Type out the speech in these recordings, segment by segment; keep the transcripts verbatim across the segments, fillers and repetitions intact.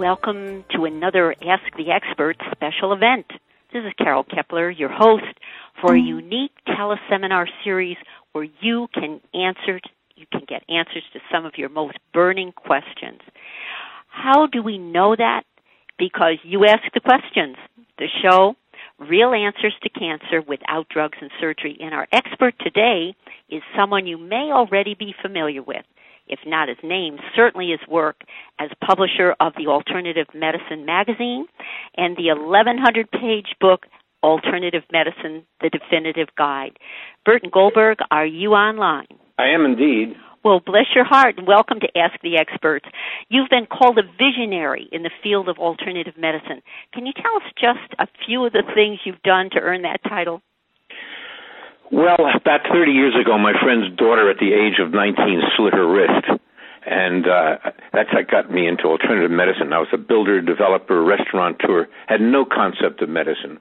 Welcome to another Ask the Expert special event. This is Carol Kepler, your host, for a unique teleseminar series where you can answer, you can get answers to some of your most burning questions. How do we know that? Because you ask the questions. The show, Real Answers to Cancer Without Drugs and Surgery. And our expert today is someone you may already be familiar with. If not his name, certainly his work as publisher of the Alternative Medicine magazine and the eleven hundred page book, Alternative Medicine, The Definitive Guide. Burton Goldberg, are you online? I am indeed. Well, bless your heart, and welcome to Ask the Experts. You've been called a visionary in the field of alternative medicine. Can you tell us just a few of the things you've done to earn that title? Well, about thirty years ago, my friend's daughter at the age of nineteen slit her wrist, and uh, that's what got me into alternative medicine. I was a builder, developer, restaurateur, had no concept of medicine.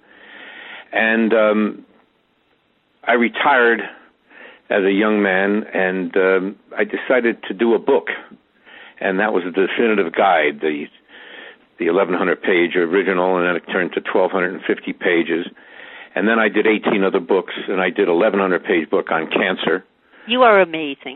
And um, I retired as a young man, and um, I decided to do a book, and that was the Definitive Guide, the the eleven hundred page original, and then it turned to twelve fifty pages. And then I did eighteen other books, and I did an eleven hundred page book on cancer. You are amazing.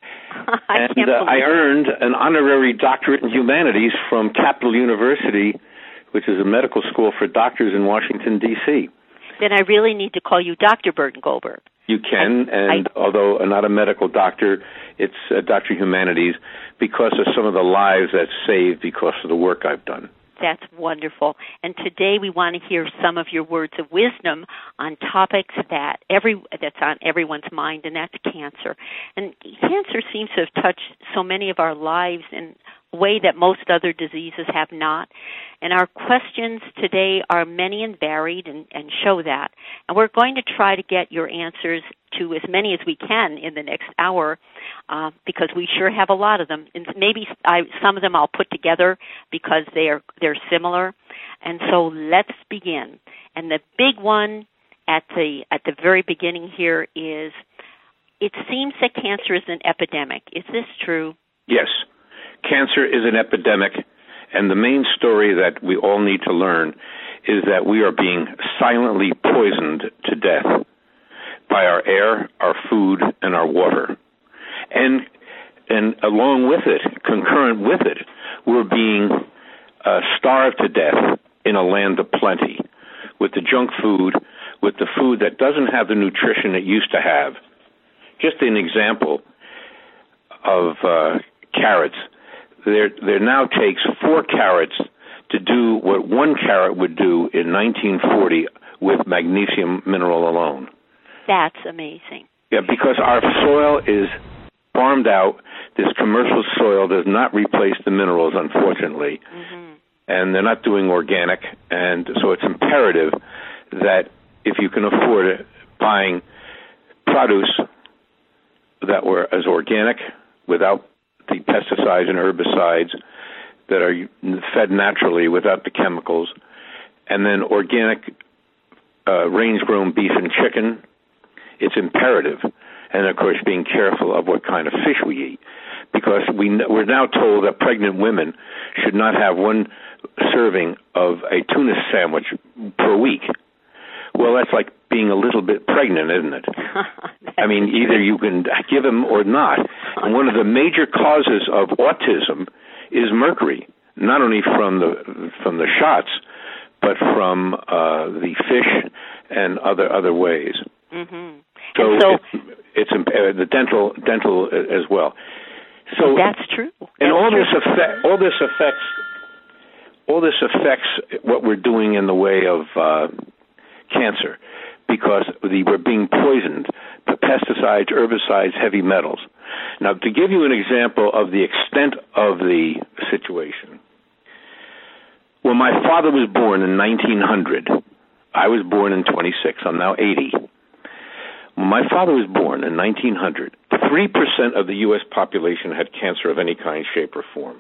I and can't uh, believe I earned an honorary doctorate in humanities from Capital University, which is a medical school for doctors in Washington, D C Then I really need to call you Doctor Burton Goldberg. You can, I, and I, although I'm not a medical doctor, it's uh, Doctor Humanities because of some of the lives that's saved because of the work I've done. That's wonderful. And today we want to hear some of your words of wisdom on topics that every that's on everyone's mind, and that's cancer. And cancer seems to have touched so many of our lives in a way that most other diseases have not. And our questions today are many and varied and, and show that. And we're going to try to get your answers to as many as we can in the next hour uh, because we sure have a lot of them. And maybe I, some of them I'll put together because they are, they're similar. And so let's begin. And the big one at the at the very beginning here is, it seems that cancer is an epidemic. Is this true? Yes. Cancer is an epidemic, and the main story that we all need to learn is that we are being silently poisoned to death by our air, our food, and our water. And and along with it, concurrent with it, we're being uh, starved to death in a land of plenty with the junk food, with the food that doesn't have the nutrition it used to have. Just an example of uh, carrots. There, there now takes four carrots to do what one carrot would do in nineteen forty with magnesium mineral alone. That's amazing. Yeah, because our soil is farmed out. This commercial soil does not replace the minerals, unfortunately. Mm-hmm. And they're not doing organic. And so it's imperative that if you can afford it, buying produce that were as organic without the pesticides and herbicides that are fed naturally without the chemicals, and then organic uh, range-grown beef and chicken, it's imperative. And, of course, being careful of what kind of fish we eat, because we, we're now told that pregnant women should not have one serving of a tuna sandwich per week. Well, that's like being a little bit pregnant, isn't it? I mean, either you can give them or not. And one of the major causes of autism is mercury, not only from the from the shots, but from uh, the fish and other other ways. Mm-hmm. So, so it's, it's uh, the dental dental as well. So that's true. And that's all true. this affect all this affects all this affects what we're doing in the way of Uh, cancer, because the, we're being poisoned by pesticides, herbicides, heavy metals. Now, to give you an example of the extent of the situation, when my father was born in nineteen hundred, I was born in twenty-six, I'm now eighty. When my father was born in nineteen hundred, three percent of the U S population had cancer of any kind, shape, or form.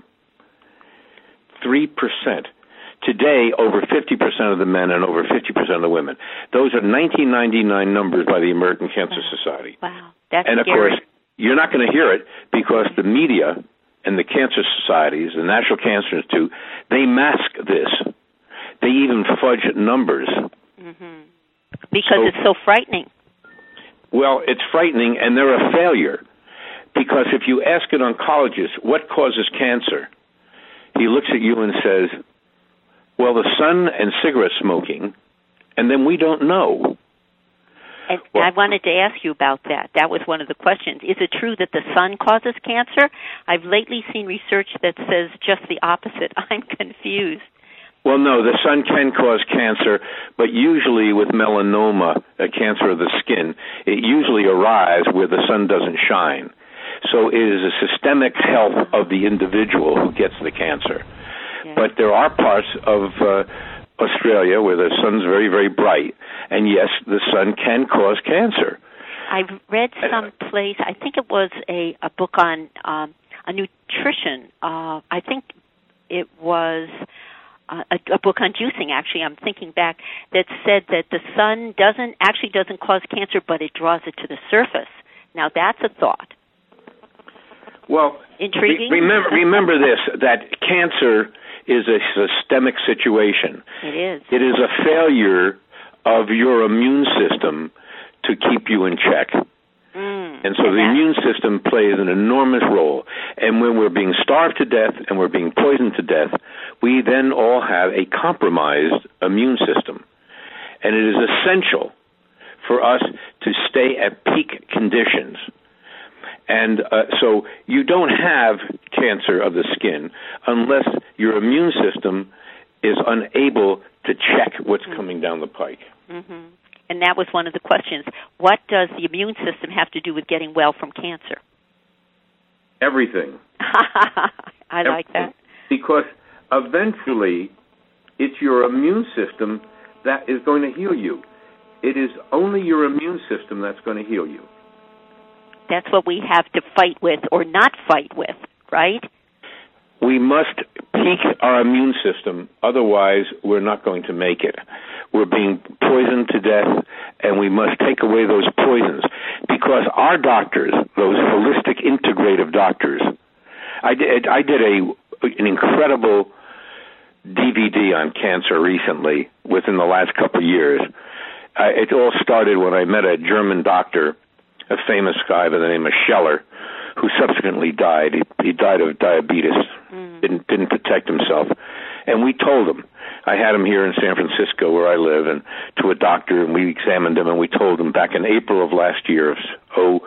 three percent. Today, over fifty percent of the men and over fifty percent of the women. Those are nineteen ninety-nine numbers by the American Cancer wow. Society. Wow, that's And, of scary. course, you're not going to hear it because the media and the cancer societies, the National Cancer Institute, they mask this. They even fudge numbers. Mm-hmm. Because so, it's so frightening. Well, it's frightening, and they're a failure. Because if you ask an oncologist what causes cancer, he looks at you and says, well, the sun and cigarette smoking, and then we don't know. And well, I wanted to ask you about that. That was one of the questions. Is it true that the sun causes cancer? I've lately seen research that says just the opposite. I'm confused. Well, no, the sun can cause cancer, but usually with melanoma, a cancer of the skin, it usually arrives where the sun doesn't shine. So it is a systemic health of the individual who gets the cancer. Yeah. But there are parts of uh, Australia where the sun's very, very bright, and yes, the sun can cause cancer. I've read some place, I think it was a, a book on um, a nutrition. Uh, I think it was uh, a, a book on juicing, actually, I'm thinking back, that said that the sun doesn't actually doesn't cause cancer, but it draws it to the surface. Now, that's a thought. Well, intriguing. Re- remember, remember this, that cancer is a systemic situation. It is. It is a failure of your immune system to keep you in check. Mm, and so and the that. immune system plays an enormous role. And when we're being starved to death and we're being poisoned to death, we then all have a compromised immune system. And it is essential for us to stay at peak conditions. And uh, so you don't have cancer of the skin unless your immune system is unable to check what's mm-hmm. coming down the pike. Mm-hmm. And that was one of the questions. What does the immune system have to do with getting well from cancer? Everything. I Everything. like that. Because eventually it's your immune system that is going to heal you. It is only your immune system that's going to heal you. That's what we have to fight with or not fight with, right? We must peak our immune system, otherwise we're not going to make it. We're being poisoned to death, and we must take away those poisons. Because our doctors, those holistic integrative doctors, I did, I did a an incredible D V D on cancer recently, within the last couple of years. Uh, it all started when I met a German doctor, a famous guy by the name of Scheller, who subsequently died. He, he died of diabetes, mm. didn't didn't protect himself. And we told him, I had him here in San Francisco where I live, and to a doctor, and we examined him, and we told him back in April of last year, of oh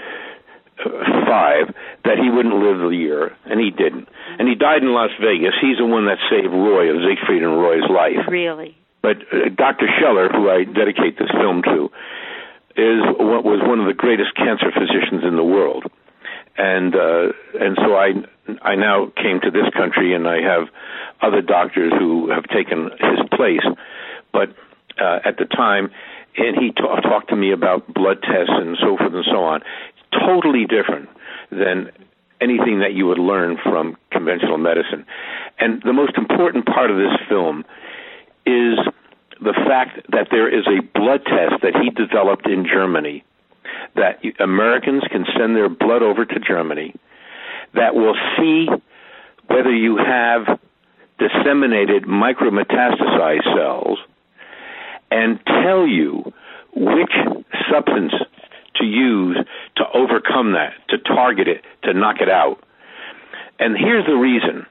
five, that he wouldn't live the year, and he didn't. Mm. And he died in Las Vegas. He's the one that saved Roy, of Siegfried and Roy's life. Really? But uh, Doctor Scheller, who I dedicate this film to, is what was one of the greatest cancer physicians in the world. And uh, and so I I now came to this country, and I have other doctors who have taken his place. But uh, at the time, and he ta- talked to me about blood tests and so forth and so on. Totally different than anything that you would learn from conventional medicine. And the most important part of this film is the fact that there is a blood test that he developed in Germany, that Americans can send their blood over to Germany, that will see whether you have disseminated micrometastatized cells and tell you which substance to use to overcome that, to target it, to knock it out. And here's the reason.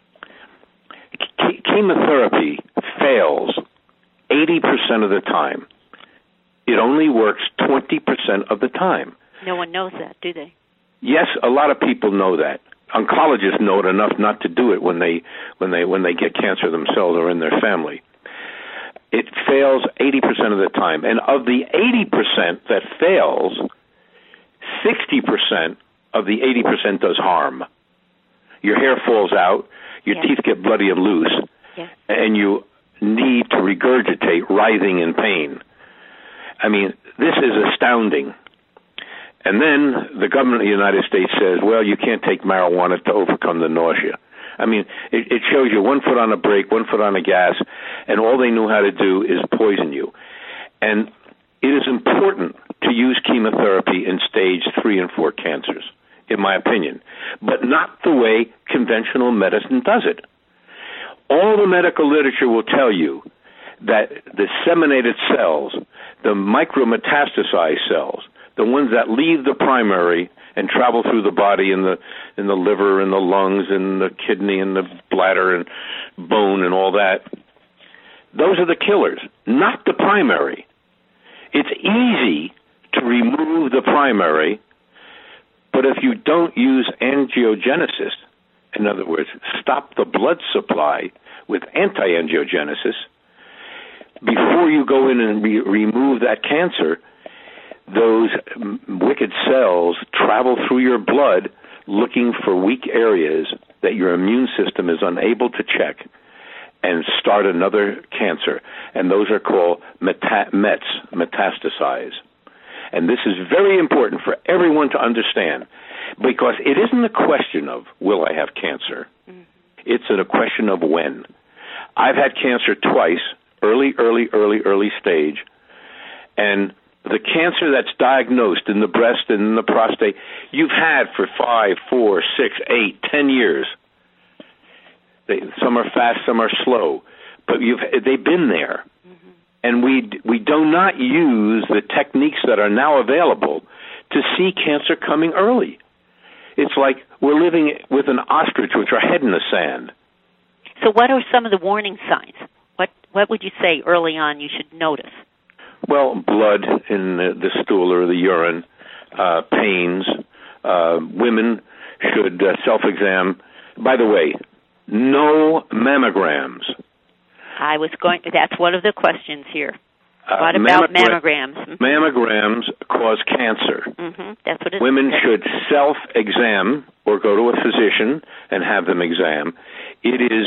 Ch- chemotherapy fails eighty percent of the time. It only works twenty percent of the time. No one knows that, do they? Yes, a lot of people know that. Oncologists know it enough not to do it when they when they when they get cancer themselves or in their family. It fails eighty percent of the time. And of the eighty percent that fails, sixty percent of the eighty percent does harm. Your hair falls out, your yes. teeth get bloody and loose, yes. and you need to regurgitate, writhing in pain. I mean, this is astounding. And then the government of the United States says, well, you can't take marijuana to overcome the nausea. I mean, it, it shows you one foot on a brake, one foot on a gas, and all they knew how to do is poison you. And it is important to use chemotherapy in stage three and four cancers. in my opinion, but not the way conventional medicine does it. All the medical literature will tell you that the disseminated cells, the micrometastasized cells, the ones that leave the primary and travel through the body in the in the liver and the lungs and the kidney and the bladder and bone and all that, those are the killers, not the primary. It's easy to remove the primary, but if you don't use angiogenesis, in other words, stop the blood supply with anti-angiogenesis, before you go in and re- remove that cancer, those wicked cells travel through your blood looking for weak areas that your immune system is unable to check and start another cancer. And those are called meta- mets, metastasize. And this is very important for everyone to understand, because it isn't a question of, will I have cancer? Mm-hmm. It's a question of when. I've had cancer twice, early, early, early, early stage, and the cancer that's diagnosed in the breast and in the prostate, you've had for five, four, six, eight, ten years. They, some are fast, some are slow, but you've they've been there. Mm-hmm. And we we do not use the techniques that are now available to see cancer coming early. It's like we're living with an ostrich with our head in the sand. So what are some of the warning signs? What what would you say early on you should notice? Well, blood in the, the stool or the urine, uh, pains. Uh, women should uh, self-exam. By the way, no mammograms. I was going. That's one of the questions here. Uh, what about mammogra- mammograms? Mm-hmm. Mammograms cause cancer. Mm-hmm. That's what it Women is. should self-exam or go to a physician and have them exam. It is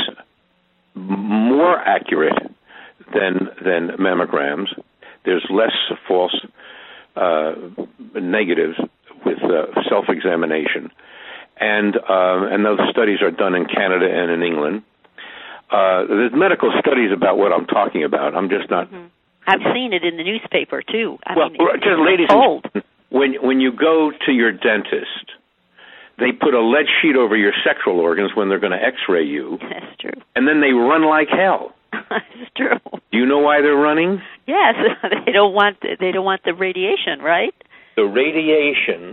more accurate than than mammograms. There's less false uh, negatives with uh, self-examination, and uh, and those studies are done in Canada and in England. Uh, there's medical studies about what I'm talking about. I'm just not. Mm-hmm. I've seen it in the newspaper too. I well, mean, it's, just it's ladies, told. And, when when you go to your dentist, they put a lead sheet over your sexual organs when they're going to X-ray you. That's true. And then they run like hell. That's true. Do you know why they're running? Yes, they don't want the, they don't want the radiation, right? The radiation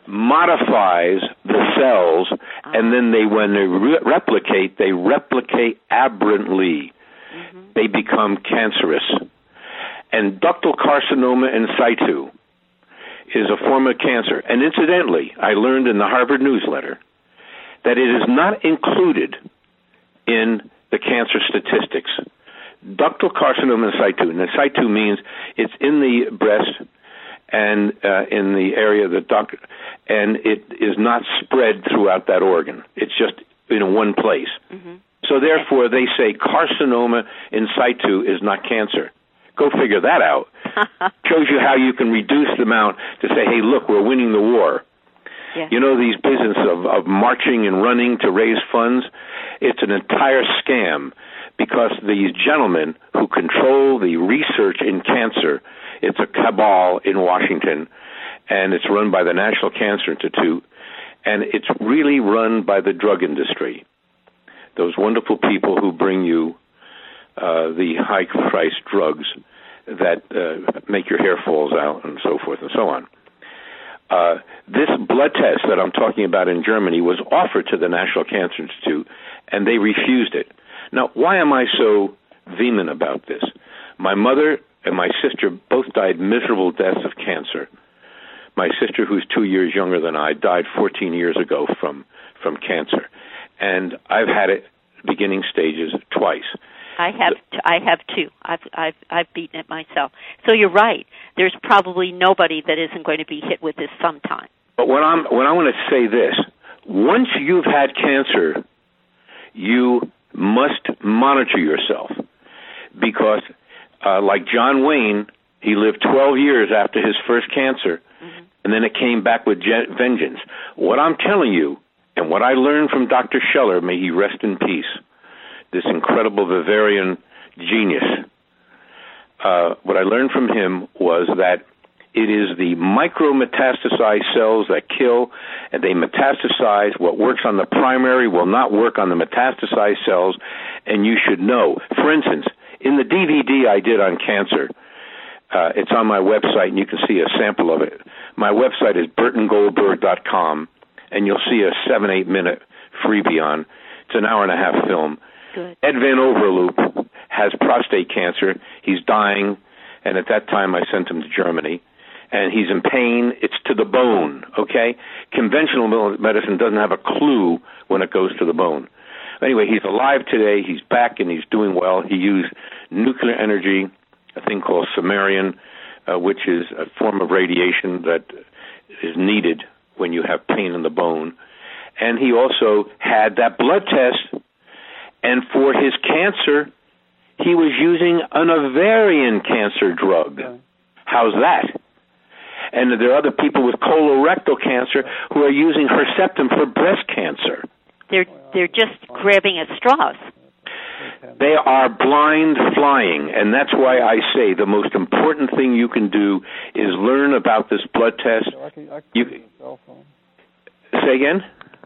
modifies the cells, oh. and then they, when they re- replicate, they replicate aberrantly. Mm-hmm. They become cancerous. And ductal carcinoma in situ is a form of cancer. And incidentally, I learned in the Harvard newsletter that it is not included in the cancer statistics. Ductal carcinoma in situ. And in situ means it's in the breast and uh, in the area of the duct, and it is not spread throughout that organ. It's just in one place. Mm-hmm. So therefore, they say carcinoma in situ is not cancer. Go figure that out. Shows you how you can reduce the amount to say, hey, look, we're winning the war. Yeah. You know, these business of, of marching and running to raise funds, it's an entire scam, because these gentlemen who control the research in cancer, it's a cabal in Washington, and it's run by the National Cancer Institute, and it's really run by the drug industry. Those wonderful people who bring you uh, the high-priced drugs that uh, make your hair falls out and so forth and so on. Uh, this blood test that I'm talking about in Germany was offered to the National Cancer Institute, and they refused it. Now, why am I so vehement about this? My mother and my sister both died miserable deaths of cancer. My sister, who's two years younger than I, died fourteen years ago from, from cancer. And I've had it beginning stages twice. I have t- I have two. I've I've I've beaten it myself. So you're right. There's probably nobody that isn't going to be hit with this sometime. But when I'm when I want to say this, once you've had cancer, you must monitor yourself, because uh, like John Wayne, he lived twelve years after his first cancer, mm-hmm. and then it came back with gen- vengeance. What I'm telling you, and what I learned from Doctor Scheller, may he rest in peace, this incredible Bavarian genius, uh, what I learned from him was that It is the micrometastasized cells that kill, and they metastasize. What works on the primary will not work on the metastasized cells, and you should know. For instance, in the D V D I did on cancer, uh, it's on my website, and you can see a sample of it. My website is burton goldberg dot com, and you'll see a seven, eight-minute freebie on. It's an hour and a half film. Good. Ed Van Overloop has prostate cancer. He's dying, and at that time I sent him to Germany. And he's in pain. It's to the bone, okay? Conventional medicine doesn't have a clue when it goes to the bone. Anyway, he's alive today. He's back, and he's doing well. He used nuclear energy, a thing called samarium, uh, which is a form of radiation that is needed when you have pain in the bone. And he also had that blood test. And for his cancer, he was using an ovarian cancer drug. How's that? And there are other people with colorectal cancer who are using Herceptin for breast cancer. They're they're just grabbing at straws. They are blind flying, and that's why I say the most important thing you can do is learn about this blood test. You, say again?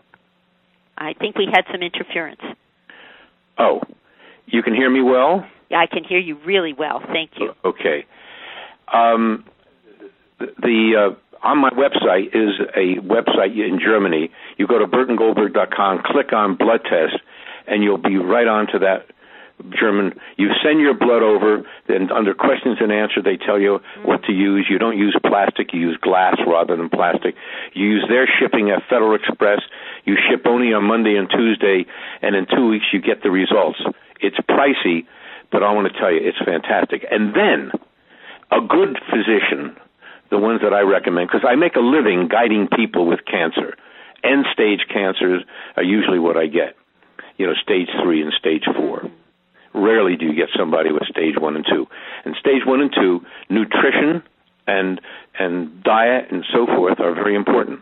I think we had some interference. Oh, you can hear me well? Yeah, I can hear you really well. Thank you. Okay. Um, the uh, on my website is a website in Germany. You go to burton goldberg dot com, click on blood test, and you'll be right on to that German. You send your blood over, then under questions and answers, they tell you what to use. You don't use plastic. You use glass rather than plastic. You use their shipping at Federal Express. You ship only on Monday and Tuesday, and in two weeks you get the results. It's pricey, but I want to tell you, it's fantastic. And then a good physician, the ones that I recommend, because I make a living guiding people with cancer. End-stage cancers are usually what I get, you know, stage three and stage four. Rarely do you get somebody with stage one and two. And stage one and two, nutrition and and diet and so forth are very important.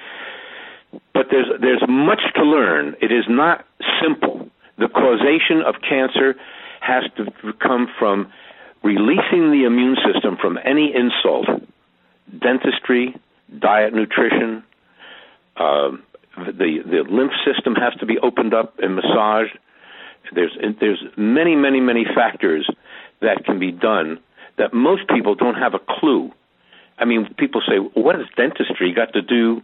But there's there's much to learn. It is not simple. The causation of cancer has to come from releasing the immune system from any insult. Dentistry, diet, nutrition, uh, the the lymph system has to be opened up and massaged. There's there's many, many, many factors that can be done that most people don't have a clue. I mean, people say, what has dentistry got to do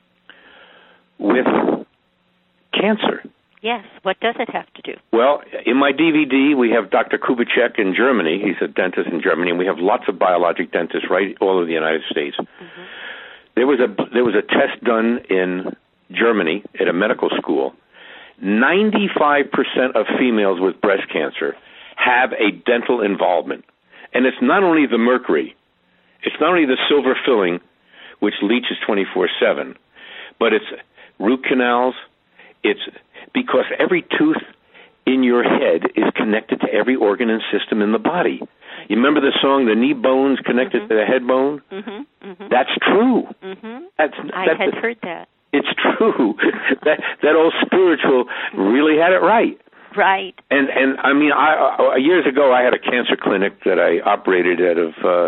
with cancer? Yes, what does it have to do? Well, in my D V D, we have Doctor Kubitschek in Germany. He's a dentist in Germany, and we have lots of biologic dentists right all over the United States. Mm-hmm. There was a there was a test done in Germany at a medical school. ninety-five percent of females with breast cancer have a dental involvement. And it's not only the mercury, it's not only the silver filling, which leaches twenty-four seven, but it's root canals. It's because every tooth in your head is connected to every organ and system in the body. You remember the song, The Knee Bone's Connected mm-hmm. to the Head Bone? Mm-hmm. Mm-hmm. That's true. Mm-hmm. That's, I that's, had heard that. It's true. that that old spiritual really had it right. Right. And and I mean, I, uh, years ago I had a cancer clinic that I operated out of uh,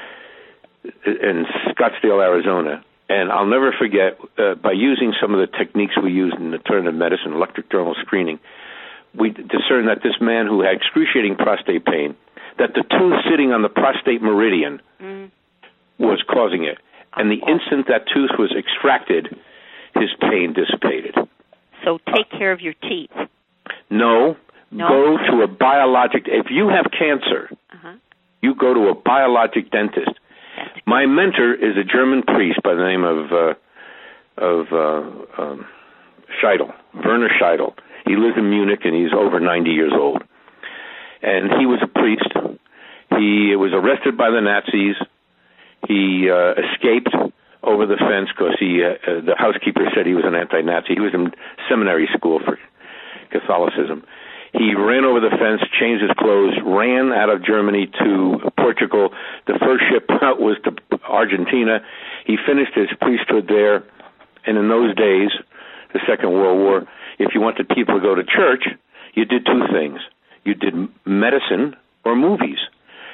in Scottsdale, Arizona, and I'll never forget uh, by using some of the techniques we use in alternative medicine, electric thermal screening, we discerned that this man who had excruciating prostate pain, that the tooth sitting on the prostate meridian mm. was causing it, and the instant that tooth was extracted, his pain dissipated. So take care of your teeth. No, no. Go to a biologic. If you have cancer, uh-huh. you go to a biologic dentist. My mentor is a German priest by the name of uh, of uh, um, Scheidel, Werner Scheidel. He lives in Munich, and he's over ninety years old. And he was a priest. He was arrested by the Nazis. He uh, escaped over the fence because he, uh, the housekeeper said he was an anti-Nazi. He was in seminary school for Catholicism. He ran over the fence, changed his clothes, ran out of Germany to Portugal. The first ship out was to Argentina. He finished his priesthood there. And in those days, the Second World War, if you wanted people to go to church, you did two things. You did medicine or movies.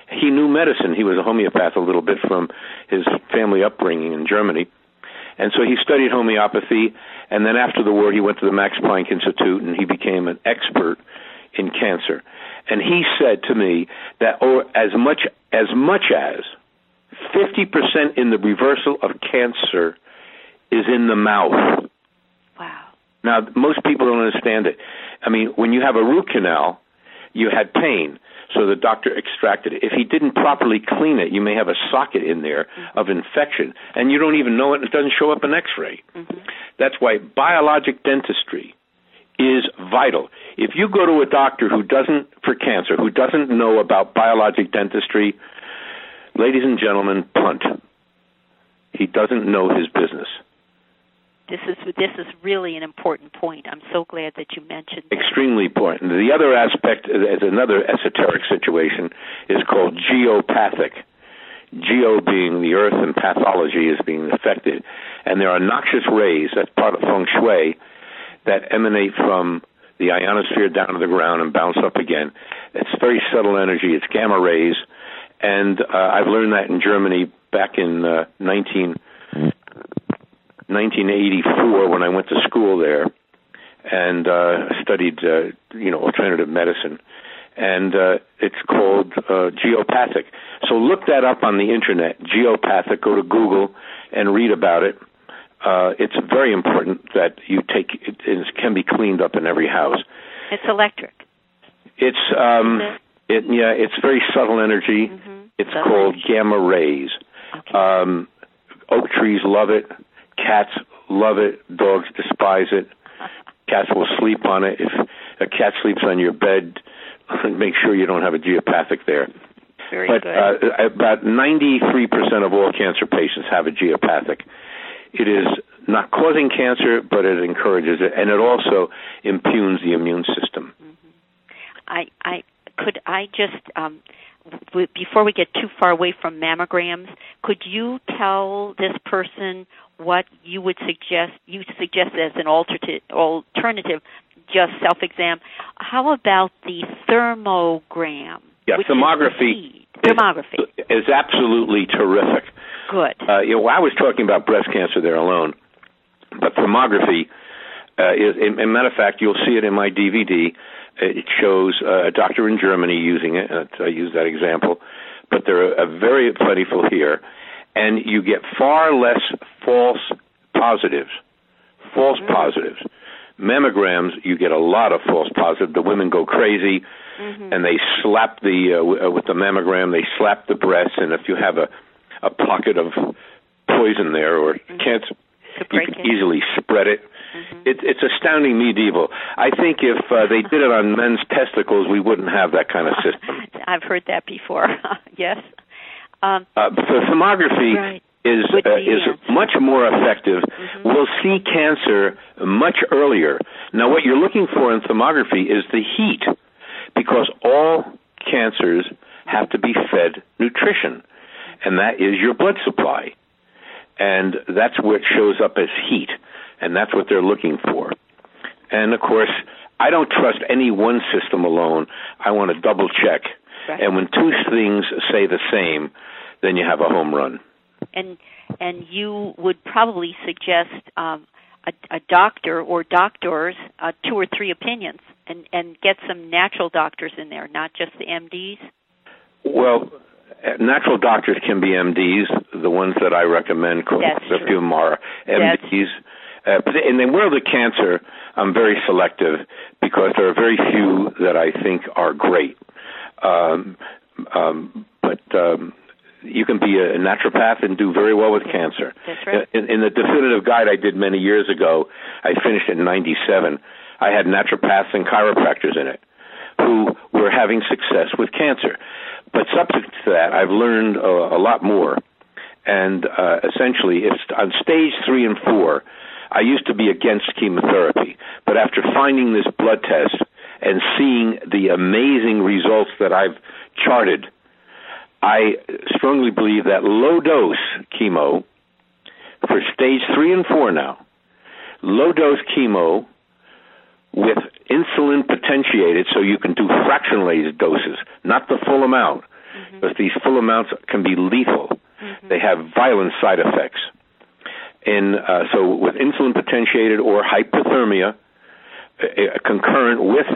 he knew medicine. He was a homeopath a little bit from his family upbringing in Germany. And so he studied homeopathy, and then after the war he went to the Max Planck Institute, and he became an expert in cancer. And he said to me that oh, as much as much as fifty percent in the reversal of cancer is in the mouth. Wow. Now, most people don't understand it. I mean, when you have a root canal, you had pain, so the doctor extracted it. If he didn't properly clean it, you may have a socket in there mm-hmm. of infection, and you don't even know it, and it doesn't show up in X-ray. Mm-hmm. That's why biologic dentistry is vital. If you go to a doctor who doesn't, for cancer, who doesn't know about biologic dentistry, ladies and gentlemen, punt. He doesn't know his business. This is this is really an important point. I'm so glad that you mentioned that. Extremely important. The other aspect is another esoteric situation is called geopathic. Geo being the earth and pathology is being affected. And there are noxious rays, that's part of feng shui, that emanate from the ionosphere down to the ground and bounce up again. It's very subtle energy. It's gamma rays. And uh, I've learned that in Germany back in uh, nineteen eighty-four when I went to school there and uh, studied, uh, you know, alternative medicine. And uh, it's called uh, geopathic. So look that up on the Internet, geopathic. Go to Google and read about it. Uh, it's very important that you take it. It can be cleaned up in every house. It's electric. It's um, it? It, yeah, it's very subtle energy. Mm-hmm. It's subtle called energy. Gamma rays. Okay. Um, oak trees love it. Cats love it. Dogs despise it. Cats will sleep on it. If a cat sleeps on your bed, make sure you don't have a geopathic there. Very but, good. Uh, about ninety-three percent of all cancer patients have a geopathic. It is not causing cancer, but it encourages it, and it also impugns the immune system. Mm-hmm. I, I could I just um, w- before we get too far away from mammograms, could you tell this person what you would suggest? You suggest as an alternative, alternative, just self-exam. How about the thermogram? Yeah, thermography. Is thermography is, is absolutely terrific. Good. Uh, you know, I was talking about breast cancer there alone, but thermography uh, is, in, in matter of fact, you'll see it in my D V D. It shows uh, a doctor in Germany using it. And I use that example, but they're a, a very plentiful here, and you get far less false positives. False mm-hmm. positives. Mammograms, you get a lot of false positives. The women go crazy, mm-hmm. and they slap the uh, with the mammogram. They slap the breast, and if you have a a pocket of poison there or mm-hmm. cancer, you can it. easily spread it. Mm-hmm. it. It's astounding medieval. I think if uh, they did it on men's testicles, we wouldn't have that kind of system. I've heard that before. Yes. Um, uh, so thermography right. is uh, is much more effective. Mm-hmm. We'll see cancer much earlier. Now, what you're looking for in thermography is the heat, because all cancers have to be fed nutrition, and that is your blood supply. And that's where it shows up as heat, and that's what they're looking for. And, of course, I don't trust any one system alone. I want to double-check. Right. And when two things say the same, then you have a home run. And and you would probably suggest um, a, a doctor or doctors, uh, two or three opinions, and, and get some natural doctors in there, not just the M Ds? Well, natural doctors can be M Ds. The ones that I recommend, a few more M Ds. Uh, but in the world of cancer, I'm very selective because there are very few that I think are great. Um, um, but um, you can be a naturopath and do very well with cancer. That's right. In, in the definitive guide I did many years ago, I finished in ninety-seven, I had naturopaths and chiropractors in it who were having success with cancer. But subsequent to that, I've learned a, a lot more. And uh, essentially, if on stage three and four, I used to be against chemotherapy. But after finding this blood test and seeing the amazing results that I've charted, I strongly believe that low-dose chemo for stage three and four now, low-dose chemo with insulin potentiated, so you can do fractionalized doses, not the full amount. Mm-hmm. mm-hmm. because these full amounts can be lethal. Mm-hmm. They have violent side effects. And uh, so with insulin potentiated or hypothermia, uh, concurrent with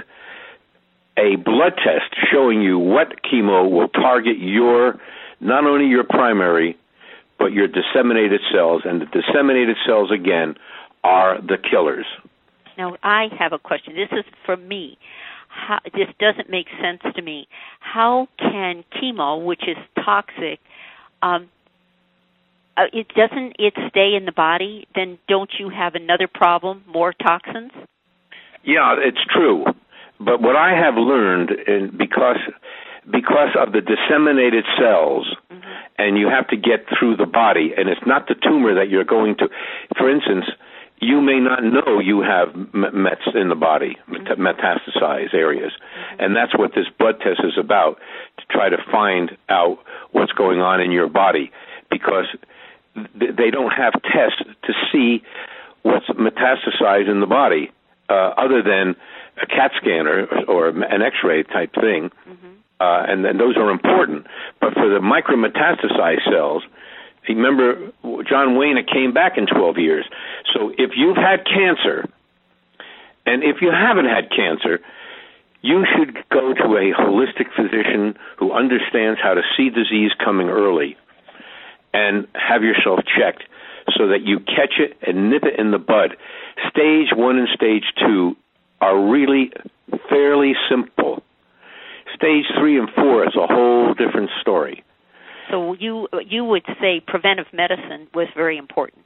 a blood test showing you what chemo will target your, not only your primary, but your disseminated cells. And the disseminated cells, again, are the killers. Now, I have a question. This is for me. How, this doesn't make sense to me. How can chemo, which is toxic, um, uh, it doesn't it stay in the body? Then don't you have another problem, more toxins? Yeah, it's true. But what I have learned, in, because because of the disseminated cells, mm-hmm. and you have to get through the body, and it's not the tumor that you're going to. For instance, you may not know you have mets in the body, mm-hmm. metastasized areas, mm-hmm. and that's what this blood test is about, to try to find out what's going on in your body, because th- they don't have tests to see what's metastasized in the body, uh, other than a CAT scan or, or an X-ray type thing, mm-hmm. uh, and then those are important. But for the micrometastasized cells, remember, John Wayne came back in twelve years. So if you've had cancer, and if you haven't had cancer, you should go to a holistic physician who understands how to see disease coming early and have yourself checked so that you catch it and nip it in the bud. Stage one and stage two are really fairly simple. Stage three and four is a whole different story. So you you would say preventive medicine was very important.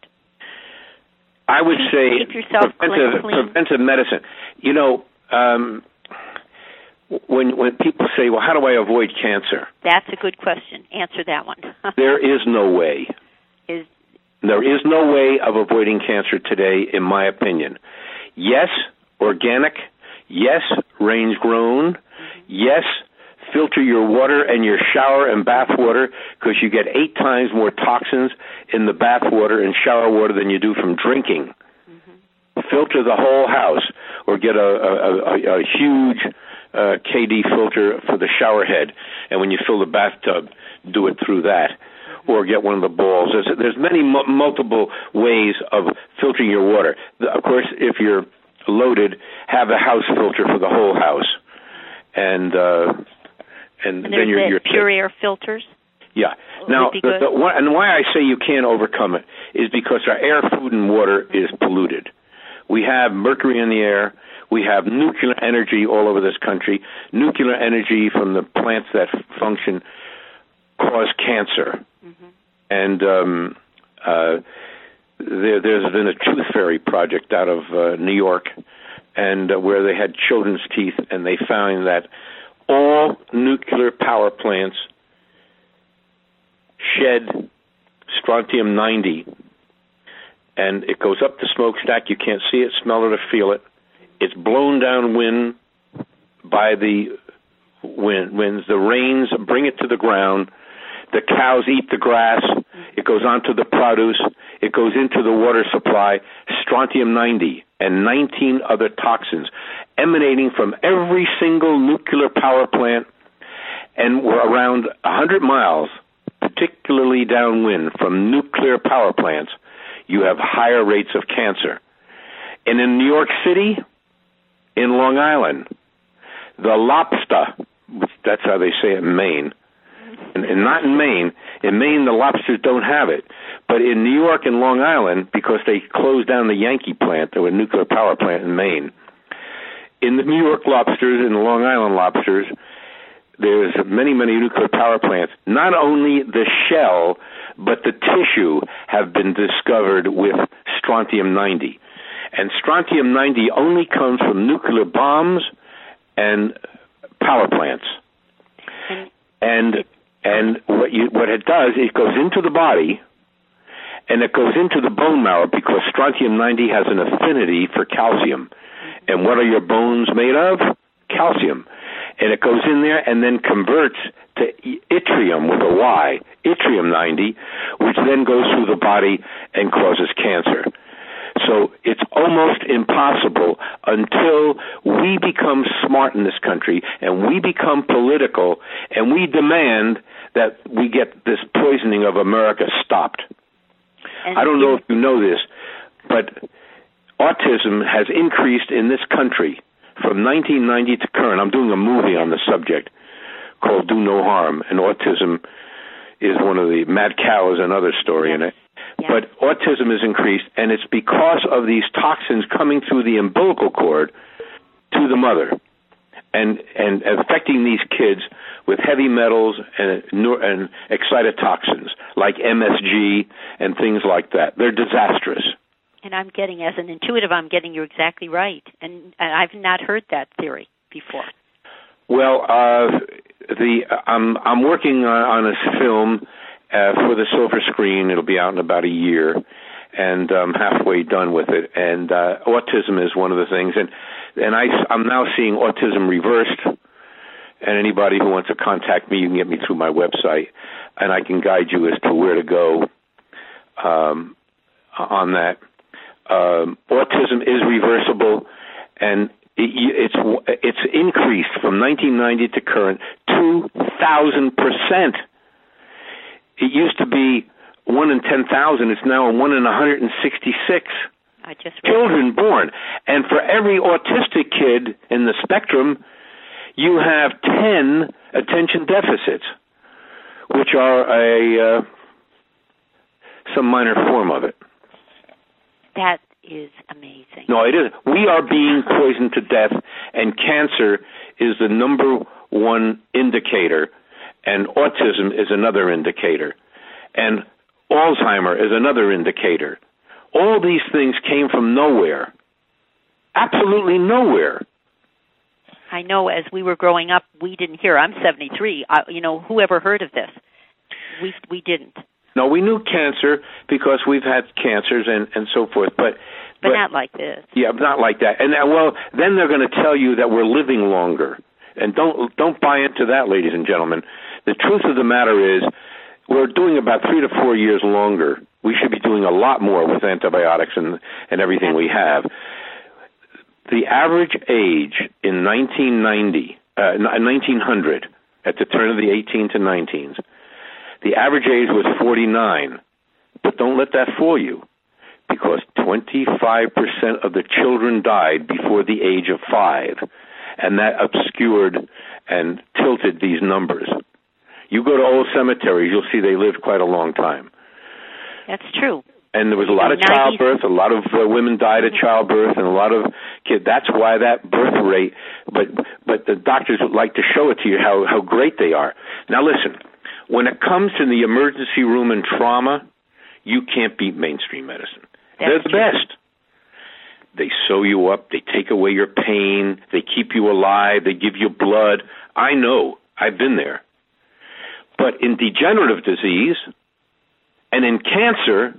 I would keep, say keep yourself preventive, clean. preventive medicine. You know, um, when when people say, well, how do I avoid cancer? That's a good question. Answer that one. There is no way. Is There is no way of avoiding cancer today, in my opinion. Yes, organic. Yes, range grown. Mm-hmm. Yes, filter your water and your shower and bath water, because you get eight times more toxins in the bath water and shower water than you do from drinking. Mm-hmm. Filter the whole house, or get a, a, a, a huge uh, K D filter for the shower head, and when you fill the bathtub, do it through that. Or get one of the balls. There's, there's many m- multiple ways of filtering your water. The, of course, if you're loaded, have a house filter for the whole house, and uh, and, and then you're, you're pure air filters. Yeah. Now, the, the, why, and why I say you can't overcome it is because our air, food, and water is polluted. We have mercury in the air. We have nuclear energy all over this country. Nuclear energy from the plants that function cause cancer. Mm-hmm. And um, uh, there, there's been a tooth fairy project out of uh, New York, and uh, where they had children's teeth, and they found that all nuclear power plants shed strontium ninety, and it goes up the smokestack. You can't see it, smell it, or feel it. It's blown downwind by the wind, winds. The rains bring it to the ground. The cows eat the grass. It goes onto the produce. It goes into the water supply. Strontium ninety and nineteen other toxins emanating from every single nuclear power plant, and we're around one hundred miles, particularly downwind from nuclear power plants, you have higher rates of cancer. And in New York City, in Long Island, the lobster, that's how they say it in Maine, And, and not in Maine. In Maine, the lobsters don't have it. But in New York and Long Island, because they closed down the Yankee plant, there was a nuclear power plant in Maine. In the New York lobsters and the Long Island lobsters, there's many, many nuclear power plants. Not only the shell, but the tissue have been discovered with strontium ninety. And strontium ninety only comes from nuclear bombs and power plants. And and what you what it does, it goes into the body, and it goes into the bone marrow, because strontium ninety has an affinity for calcium. And what are your bones made of? Calcium. And it goes in there and then converts to yttrium with a Y, yttrium ninety, which then goes through the body and causes cancer. So it's almost impossible until we become smart in this country and we become political and we demand that we get this poisoning of America stopped. And I don't know if you know this, but autism has increased in this country from nineteen ninety to current. I'm doing a movie on the subject called Do No Harm, and autism is one of the mad cow is another story in it. Yeah. But autism has increased, and it's because of these toxins coming through the umbilical cord to the mother and and affecting these kids with heavy metals and, and excitotoxins like M S G and things like that. They're disastrous. And I'm getting, as an intuitive, I'm getting you're exactly right. And, and I've not heard that theory before. Well, uh, the I'm I'm working on, on a film uh, for the silver screen. It'll be out in about a year, and I'm halfway done with it. And uh, autism is one of the things, and and I I'm now seeing autism reversed. And anybody who wants to contact me, you can get me through my website, and I can guide you as to where to go um, on that. Um, autism is reversible, and it, it's it's increased from nineteen ninety to current two thousand percent. It used to be one in ten thousand. It's now one in one hundred sixty-six. I just children born, and for every autistic kid in the spectrum, you have ten attention deficits, which are a uh, some minor form of it. That is amazing. No, it isn't. We are being poisoned to death, and cancer is the number one indicator, and autism is another indicator, and Alzheimer is another indicator. All these things came from nowhere, absolutely nowhere. I know as we were growing up, we didn't hear. I'm seventy-three. I, you know, who ever heard of this? We we didn't. No, we knew cancer because we've had cancers and, and so forth, but, but... But not like this. Yeah, not like that. And, uh, well, then they're going to tell you that we're living longer. And don't don't buy into that, ladies and gentlemen. The truth of the matter is we're doing about three to four years longer. We should be doing a lot more with antibiotics and, and everything we have. The average age in nineteen ninety, uh, nineteen hundred, at the turn of the eighteen to nineteens, the average age was forty-nine. But don't let that fool you, because twenty-five percent of the children died before the age of five, and that obscured and tilted these numbers. You go to old cemeteries, you'll see they lived quite a long time. That's true. And there was a lot of childbirth, a lot of uh, women died at childbirth, and a lot of kids. That's why that birth rate, but but the doctors would like to show it to you how, how great they are. Now listen, when it comes to the emergency room and trauma, you can't beat mainstream medicine. That's They're the true. best. They sew you up, they take away your pain, they keep you alive, they give you blood. I know, I've been there. But in degenerative disease and in cancer,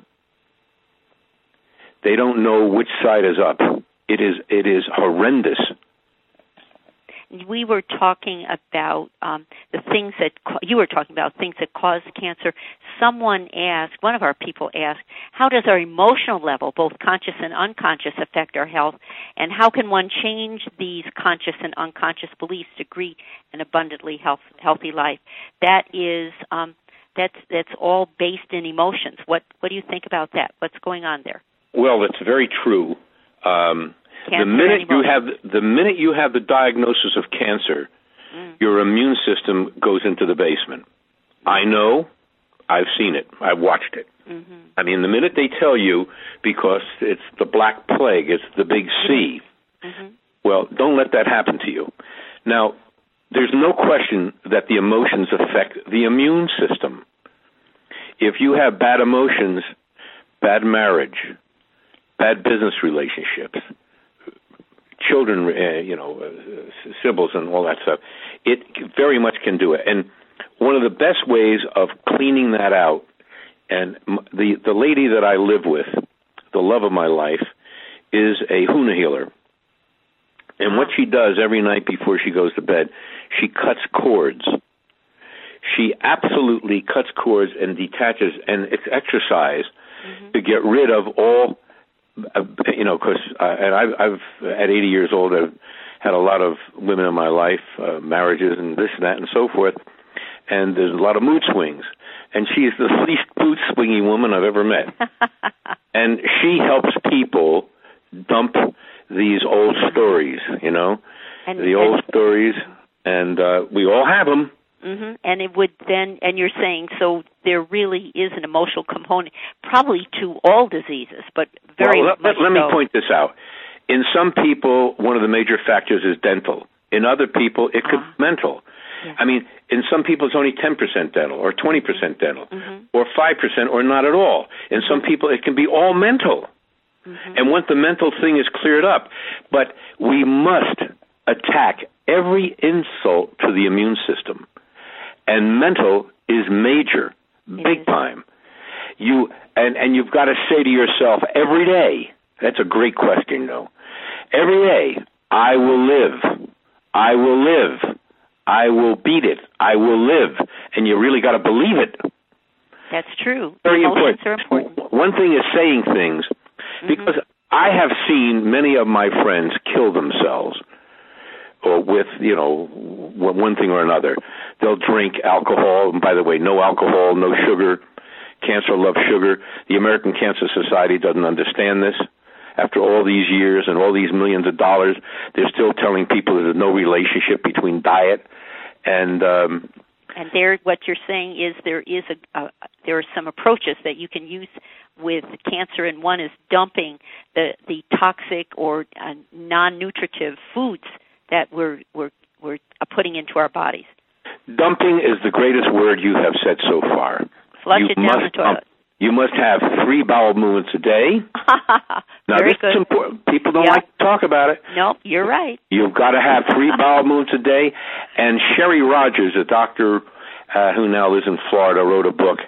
they don't know which side is up. It is it is horrendous. We were talking about um, the things that you were talking about things that cause cancer. Someone asked, one of our people asked, how does our emotional level, both conscious and unconscious, affect our health, and how can one change these conscious and unconscious beliefs to agree an abundantly health, healthy life? That is, um, that's that's all based in emotions. What what do you think about that? What's going on there? Well, that's very true. Um, the minute you have the minute you have the diagnosis of cancer, mm. your immune system goes into the basement. I know. I've seen it. I've watched it. Mm-hmm. I mean, the minute they tell you, because it's the Black Plague, it's the big C, mm-hmm. well, don't let that happen to you. Now, there's no question that the emotions affect the immune system. If you have bad emotions, bad marriage, bad business relationships, children, uh, you know, uh, siblings and all that stuff, it very much can do it. And one of the best ways of cleaning that out, and the, the lady that I live with, the love of my life, is a Huna healer. And what she does every night before she goes to bed, she cuts cords. She absolutely cuts cords and detaches, and it's exercise mm-hmm. to get rid of all, uh, you know, because, uh, and I've, I've, at eighty years old, I've had a lot of women in my life, uh, marriages and this and that and so forth. and there's a lot of mood swings. And she's the least mood swingy woman I've ever met. And she helps people dump these old stories, you know, and, the old and, stories, and uh, we all have them. Mm-hmm. And it would then, and you're saying, so there really is an emotional component, probably to all diseases, but very well, much let, let so. me point this out. In some people, one of the major factors is dental. In other people, it could uh, be mental. Yeah. I mean, in some people, it's only ten percent dental or twenty percent dental mm-hmm. or five percent or not at all. In some people, it can be all mental. Mm-hmm. And once the mental thing is cleared up, but we must attack every insult to the immune system. And mental is major, big is. time. You and, and you've got to say to yourself every day, that's a great question, though. Every day, I will live. I will live. I will beat it. I will live. And you really got to believe it. That's true. Very Emotions important. are important. One thing is saying things, because mm-hmm. I have seen many of my friends kill themselves, or with, you know, one thing or another. They'll drink alcohol, and by the way, no alcohol, no sugar. Cancer loves sugar. The American Cancer Society doesn't understand this. After all these years and all these millions of dollars, they're still telling people there's no relationship between diet and... Um, and there, what you're saying is there is a, a there are some approaches that you can use with cancer, and one is dumping the, the toxic or uh, non-nutritive foods that we're, we're, we're putting into our bodies. Dumping is the greatest word you have said so far. Flush you it down the toilet. Dump. You must have three bowel movements a day. Now, Very this good. is important. People don't yep. like to talk about it. No, you're right. You've got to have three bowel movements a day. And Sherry Rogers, a doctor uh, who now lives in Florida, wrote a book,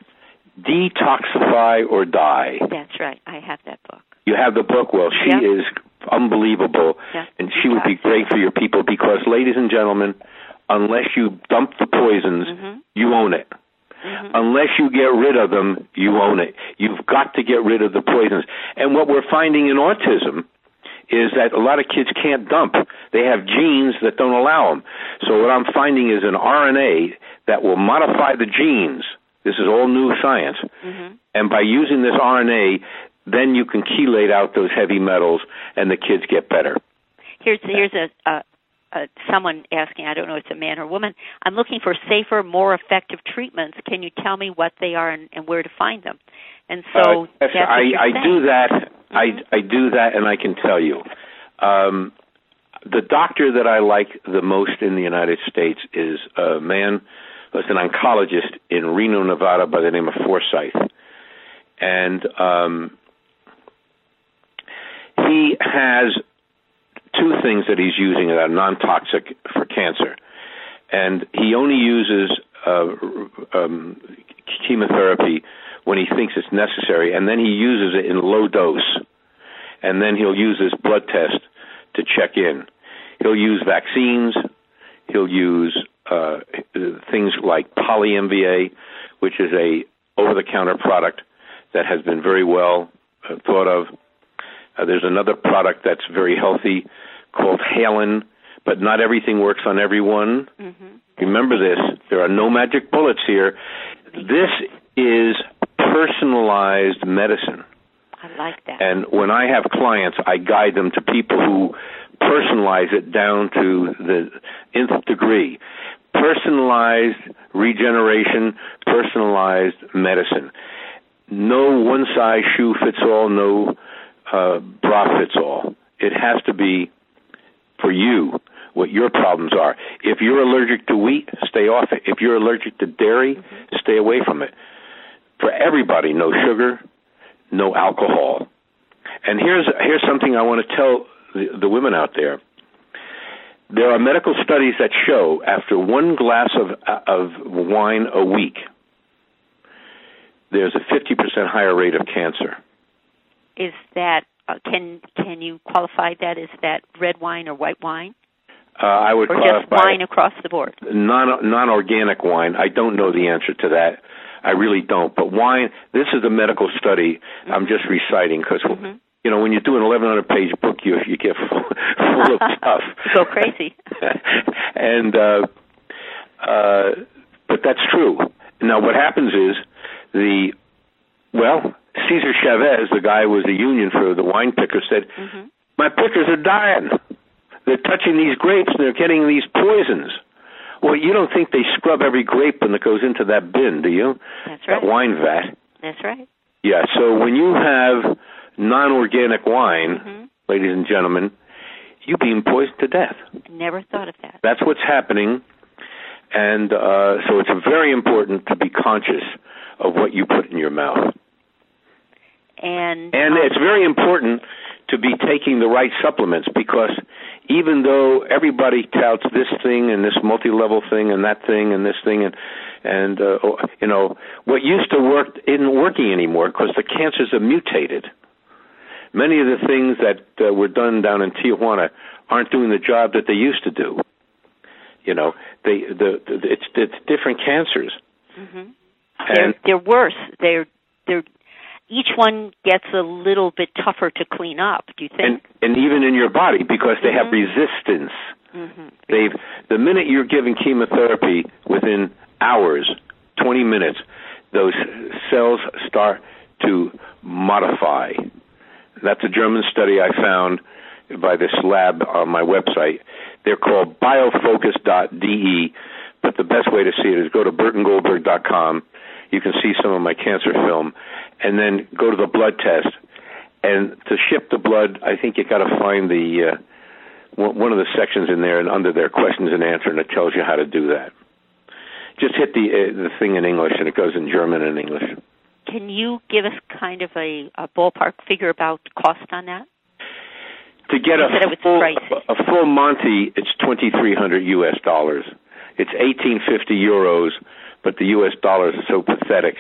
Detoxify or Die. That's right. I have that book. You have the book? Well, she yep. is unbelievable. Yep. And she would be great for your people because, ladies and gentlemen, unless you dump the poisons, mm-hmm. you own it. Mm-hmm. Unless you get rid of them, you own it. You've got to get rid of the poisons. And what we're finding in autism is that a lot of kids can't dump. They have genes that don't allow them. So what I'm finding is an R N A that will modify the genes. This is all new science. Mm-hmm. And by using this R N A, then you can chelate out those heavy metals and the kids get better. Here's, here's a... a Uh, someone asking, I don't know if it's a man or woman, I'm looking for safer, more effective treatments. Can you tell me what they are and, and where to find them? And so uh, yes, that's I, what I do that. Mm-hmm. I, I do that, and I can tell you. Um, the doctor that I like the most in the United States is a man who's an oncologist in Reno, Nevada by the name of Forsyth. And um, he has two things that he's using that are non-toxic for cancer. And he only uses uh, um, chemotherapy when he thinks it's necessary, and then he uses it in low dose. And then he'll use this blood test to check in. He'll use vaccines. He'll use uh, things like poly-M V A, which is a over-the-counter product that has been very well uh, thought of. Uh, there's another product that's very healthy called Halen, but not everything works on everyone. Mm-hmm. Remember this. There are no magic bullets here. This is personalized medicine. I like that. And when I have clients, I guide them to people who personalize it down to the nth degree. Personalized regeneration, personalized medicine. No one-size-shoe-fits-all, no uh, bra fits all. It has to be for you what your problems are. If you're allergic to wheat, stay off it. If you're allergic to dairy, mm-hmm. stay away from it. For everybody, no sugar, no alcohol. And here's here's something I want to tell the, the women out there. There are medical studies that show after one glass of of wine a week, there's a fifty percent higher rate of cancer. Is that, uh, can can you qualify that as that red wine or white wine? Uh, I would or qualify just wine across the board? Non, non-organic wine. I don't know the answer to that. I really don't. But wine, this is a medical study. Mm-hmm. I'm just reciting because, mm-hmm. you know, when you do an eleven hundred page book, you you get full, full of stuff. You go crazy. and uh, uh, but that's true. Now, what happens is the, well, Cesar Chavez, the guy who was the union for the wine pickers, said, mm-hmm. my pickers are dying. They're touching these grapes and they're getting these poisons. Well, you don't think they scrub every grape when it goes into that bin, do you? That's right. That wine vat. That's right. Yeah, so when you have non-organic wine, mm-hmm. ladies and gentlemen, you're being poisoned to death. Never thought of that. That's what's happening. And uh, so it's very important to be conscious of what you put in your mouth. And and um, it's very important to be taking the right supplements, because even though everybody touts this thing and this multi-level thing and that thing and this thing, and, and uh, you know, what used to work isn't working anymore because the cancers have mutated. Many of the things that uh, were done down in Tijuana aren't doing the job that they used to do. You know, they the, the it's it's different cancers. Mm-hmm. They're they're worse. They're they're each one gets a little bit tougher to clean up. Do you think? And and even in your body, because they mm-hmm. have resistance. Mm-hmm. They've the minute you're giving chemotherapy, within hours, twenty minutes, those cells start to modify. That's a German study I found by this lab on my website. They're called biofocus dot d e, but the best way to see it is go to burton goldberg dot com. You can see some of my cancer film, and then go to the blood test. And to ship the blood, I think you got to find the uh, one of the sections in there, and under there, questions and answer, and it tells you how to do that. Just hit the uh, the thing in English, and it goes in German and English. Can you give us kind of a, a ballpark figure about cost on that? To get a full, a full Monty, it's twenty-three hundred U S dollars. It's eighteen fifty euros, but the U S dollars are so pathetic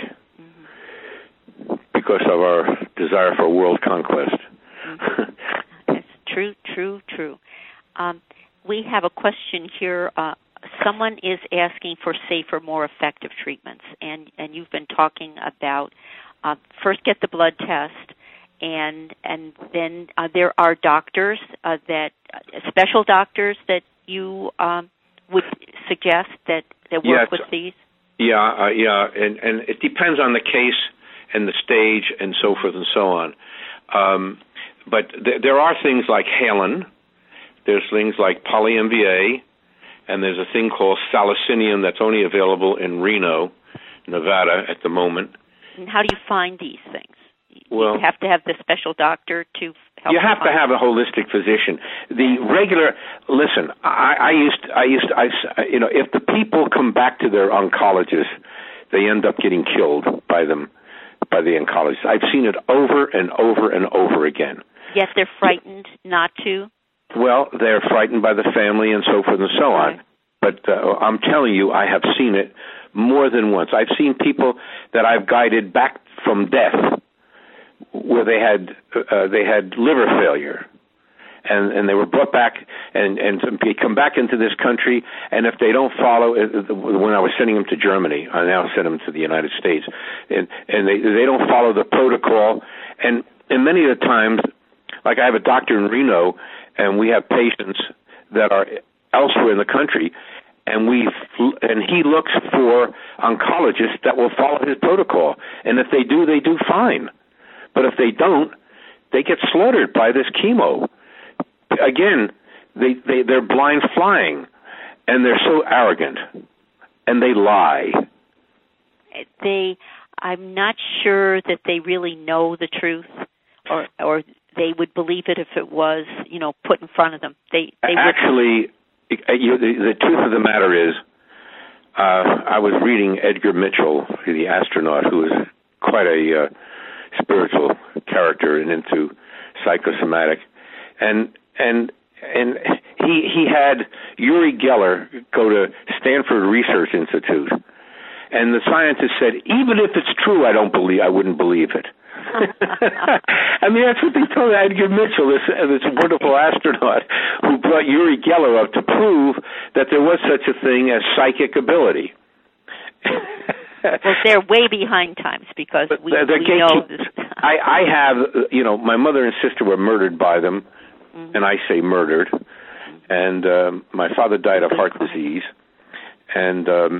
mm-hmm. because of our desire for world conquest. Mm-hmm. That's true, true, true. Um, we have a question here. Uh, someone is asking for safer, more effective treatments, and, and you've been talking about uh, first get the blood test, and and then uh, there are doctors uh, that uh, special doctors that you um, would suggest that, that work yes. with these. Yeah, uh, yeah, and and it depends on the case and the stage and so forth and so on. Um, but th- there are things like Halen, there's things like poly-M V A, and there's a thing called salicinium that's only available in Reno, Nevada at the moment. And how do you find these things? Well, you have to have the special doctor to help. You have to have a holistic physician. The regular, listen, I, I used, I used, I, you know, if the people come back to their oncologist, they end up getting killed by them, by the oncologist. I've seen it over and over and over again. Yet they're frightened not to. Well, they're frightened by the family and so forth and so on. Right. But uh, I'm telling you, I have seen it more than once. I've seen people that I've guided back from death, where they had uh, they had liver failure, and and they were brought back and and they come back into this country, and if they don't follow, when I was sending them to Germany, I now send them to the United States, and and they they don't follow the protocol, and and many of the times, like I have a doctor in Reno, and we have patients that are elsewhere in the country, and we and he looks for oncologists that will follow his protocol, and if they do, they do fine. But if they don't, they get slaughtered by this chemo. Again, they, they, they're blind flying, and they're so arrogant, and they lie. They, I'm not sure that they really know the truth, or or they would believe it if it was, you know, put in front of them. They, they Actually, you, the, the truth of the matter is, uh, I was reading Edgar Mitchell, the astronaut, who is quite a... Uh, spiritual character and into psychosomatic, and and and he he had Uri Geller go to Stanford Research Institute, and the scientist said, even if it's true, I don't believe I wouldn't believe it. I mean, that's what they told Edgar Mitchell, this this wonderful astronaut who brought Uri Geller up to prove that there was such a thing as psychic ability. Well, they're way behind times because we, they're, they're we know this. I, I have, you know, my mother and sister were murdered by them, mm-hmm. and I say murdered, and um, my father died of heart disease, and um,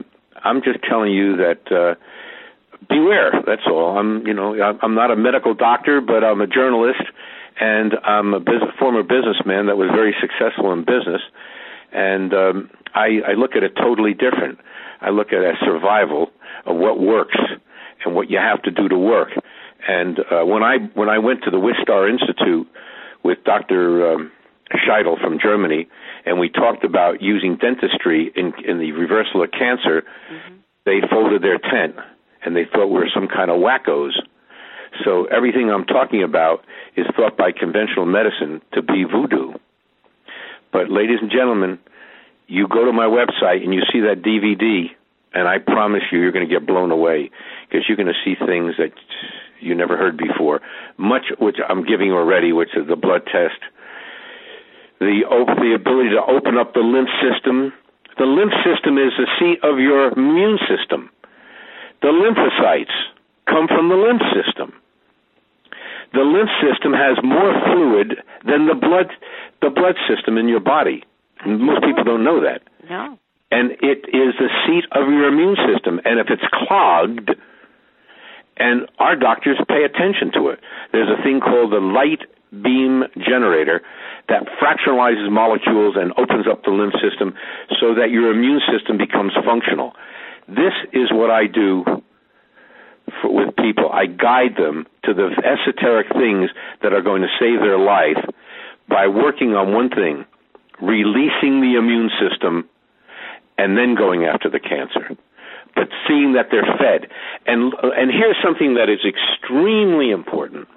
I'm just telling you that uh, beware. That's all. I'm, you know, I'm not a medical doctor, but I'm a journalist, and I'm a business, former businessman that was very successful in business. And um, I, I look at it totally different. I look at it as survival of what works and what you have to do to work. And uh, when I when I went to the Wistar Institute with Doctor Um, Scheidel from Germany, and we talked about using dentistry in, in the reversal of cancer, mm-hmm. they folded their tent, and they thought we were some kind of wackos. So everything I'm talking about is thought by conventional medicine to be voodoo. But ladies and gentlemen, you go to my website and you see that D V D, and I promise you you're going to get blown away, because you're going to see things that you never heard before, much which I'm giving already, which is the blood test, The, the ability to open up the lymph system. The lymph system is the seat of your immune system. The lymphocytes come from the lymph system. The lymph system has more fluid than the blood, the blood system in your body. Most people don't know that. No. And it is the seat of your immune system. And if it's clogged, and our doctors pay attention to it, there's a thing called the light beam generator that fractionalizes molecules and opens up the lymph system so that your immune system becomes functional. This is what I do for, with people. I guide them to the esoteric things that are going to save their life by working on one thing, releasing the immune system, and then going after the cancer, but seeing that they're fed. And, and here's something that is extremely important.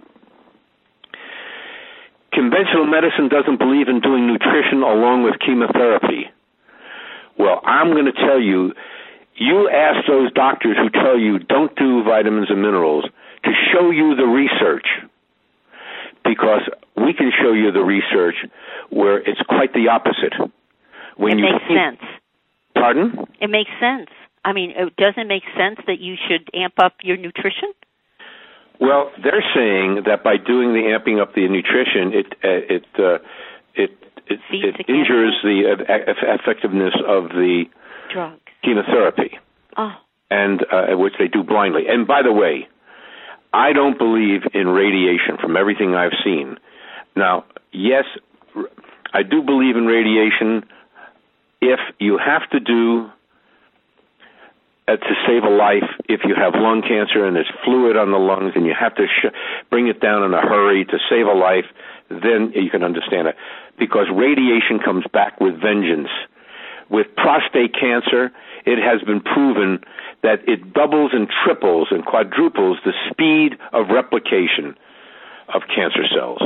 Conventional medicine doesn't believe in doing nutrition along with chemotherapy. Well, I'm going to tell you, you ask those doctors who tell you don't do vitamins and minerals to show you the research, because we can show you the research where it's quite the opposite. When it you makes eat, sense. Pardon? It makes sense. I mean, it doesn't make sense that you should amp up your nutrition? Well, they're saying that by doing the amping up the nutrition, it uh, it uh, it it, it injures the effectiveness of the drugs, chemotherapy, oh. and uh, which they do blindly. And by the way, I don't believe in radiation from everything I've seen. Now, yes, I do believe in radiation if you have to do Uh, to save a life. If you have lung cancer and there's fluid on the lungs and you have to sh- bring it down in a hurry to save a life, then you can understand it. Because radiation comes back with vengeance. With prostate cancer, it has been proven that it doubles and triples and quadruples the speed of replication of cancer cells.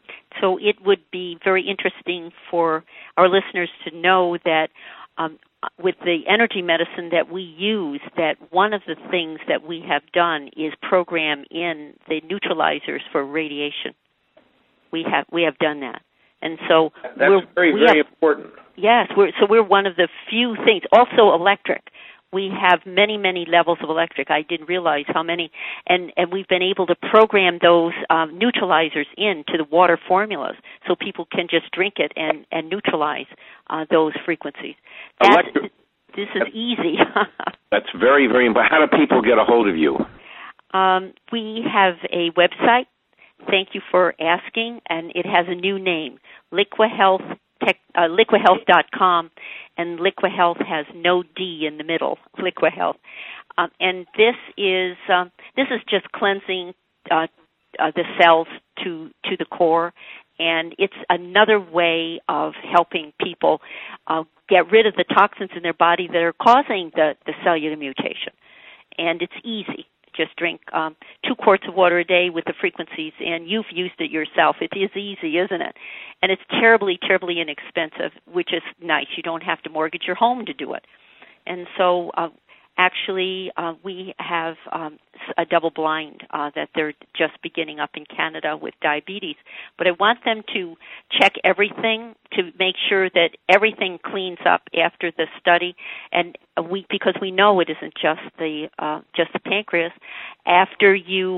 So it would be very interesting for our listeners to know that um, with the energy medicine that we use, that one of the things that we have done is program in the neutralizers for radiation. We have we have done that, and so that's we're, very we very have, important. Yes, we're, so we're one of the few things. Also, electric. We have many many levels of electric. I didn't realize how many, and and we've been able to program those um, neutralizers into the water formulas, so people can just drink it and and neutralize uh, those frequencies. That's, Electric. This is easy. That's very, very important. How do people get a hold of you? Um, we have a website. Thank you for asking, and it has a new name, LiquiHealth, tech, uh, liquihealth dot com, and LiquiHealth has no D in the middle, LiquiHealth. Um, and this is um, this is just cleansing uh, uh, the cells to to the core, and it's another way of helping people uh, get rid of the toxins in their body that are causing the, the cellular mutation. And it's easy. Just drink um, two quarts of water a day with the frequencies, and you've used it yourself. It is easy, isn't it? And it's terribly, terribly inexpensive, which is nice. You don't have to mortgage your home to do it. And so uh, actually uh, we have um, a double blind uh, that they're just beginning up in Canada with diabetes. But I want them to check everything to make sure that everything cleans up after the study, and we because we know it isn't just the uh, just the pancreas. After you